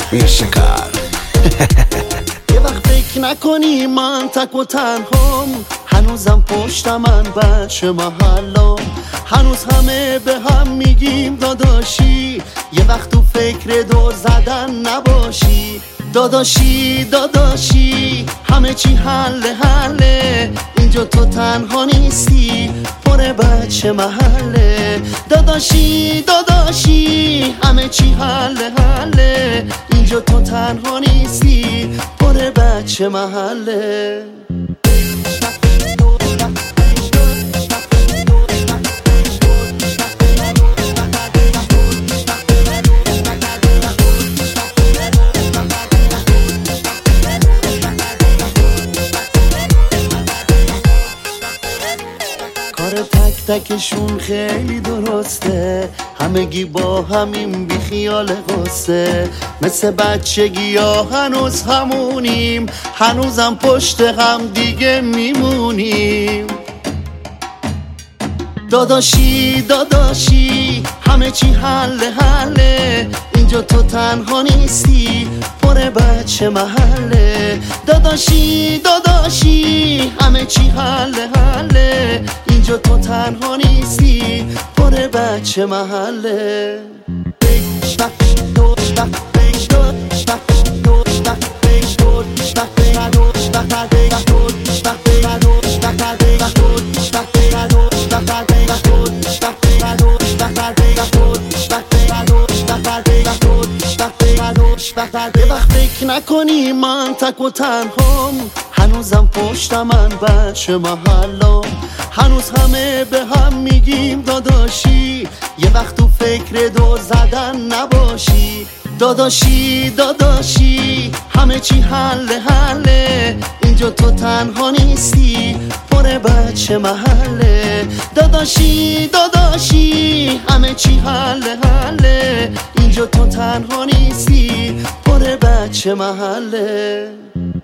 میرشکار. یه وقت فکر نکنی من تک و تنهام، هنوزم پشت من بچه محلام، هنوز همه به هم میگیم داداشی، یه وقت تو فکر دور زدن نباشی. داداشی داداشی همه چی حله، اینجا تو تنها نیستی، پر بچه محله. داداشی داداشی همه چی حله، اینجا تو تنها نیستی، پر بچه محله. کار تک تکشون خیلی درسته، همگی با همین بی خیال غصه، مثل بچگی ها هنوز همونیم، هنوزم پشت هم دیگه میمونیم. داداشی داداشی همه چی حله، اینجا تو تنها نیستی، پر بچه محله. داداشی داداشی همه چی حله، اینجا تو تنها نیستی، پر بچه محله. یه وقت فکر نکنی من تک و تنهام، هنوزم پشت من بچه محلام، هنوز همه به هم میگیم داداشی، یه وقت تو فکر دور زدن نباشی. داداشی داداشی همه چی حله، اینجا تو تنها نیستی، پر بچه محله. داداشی داداشی همه چی حله، اینجا تو تنها نیستی، پر بچه محله.